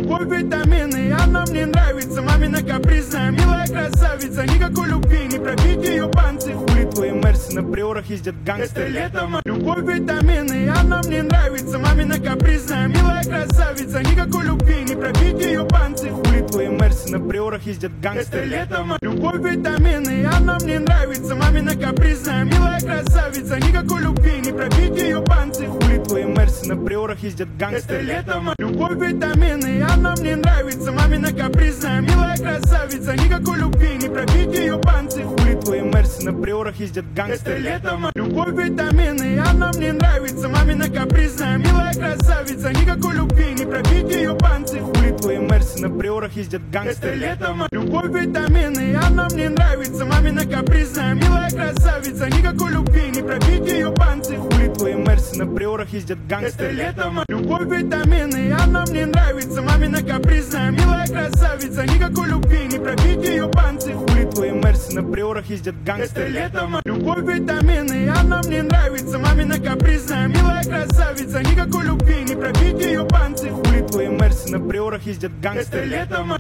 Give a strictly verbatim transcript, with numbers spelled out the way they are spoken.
любовь витамины, она мне нравится. Мамина капризная, милая красавица. Никакой любви, не пробить ее панцирь. Хули твои мерси, на приорах ездят гангстеры. Это летом. Любовь витамины, она мне нравится. Мамина капризная, милая красавица. Никакой любви, не пробить ее панцирь. Хули твои мерси, на приорах ездят гангстеры. Это летом. Любовь витамины, она мне нравится. Мамина капризная, милая красавица. Никакой любви, не пробить ее панцирь. Хули твои мерси, на приорах ездят гангстеры. Это летом. Любовь витамины, она мне нравится. Мамина капризная, милая красавица. Никакой любви, не пробить ее панцирь. Хули твои мерси, на приорах ездят гангстеры. Это летом. Любовь витамины, она мне нравится. Мамина капризная, милая красавица. Никакой любви, не пробить ее панцирь. Хули твои мерси, на приорах ездят гангстеры. Это летом. Любовь витамины, она мне нравится. Мамина капризная, милая красавица. Никакой любви, не пробить ее панцирь. Хули твои мерси, на приорах ездят гангстеры. Это летом. Любовь витамины, она мне нравится. Мамина капризная, милая красавица. Никакой любви, не пробить ее панцирь. Хули твои мерси, на приорах ездят гангстеры. Это летом. Любовь витамины, она мне нравится. Мамина капризная, милая красавица. Никакой любви, не пробить ее панцирь. Хули твои мерси, на приорах ездят гангстеры. Это летом.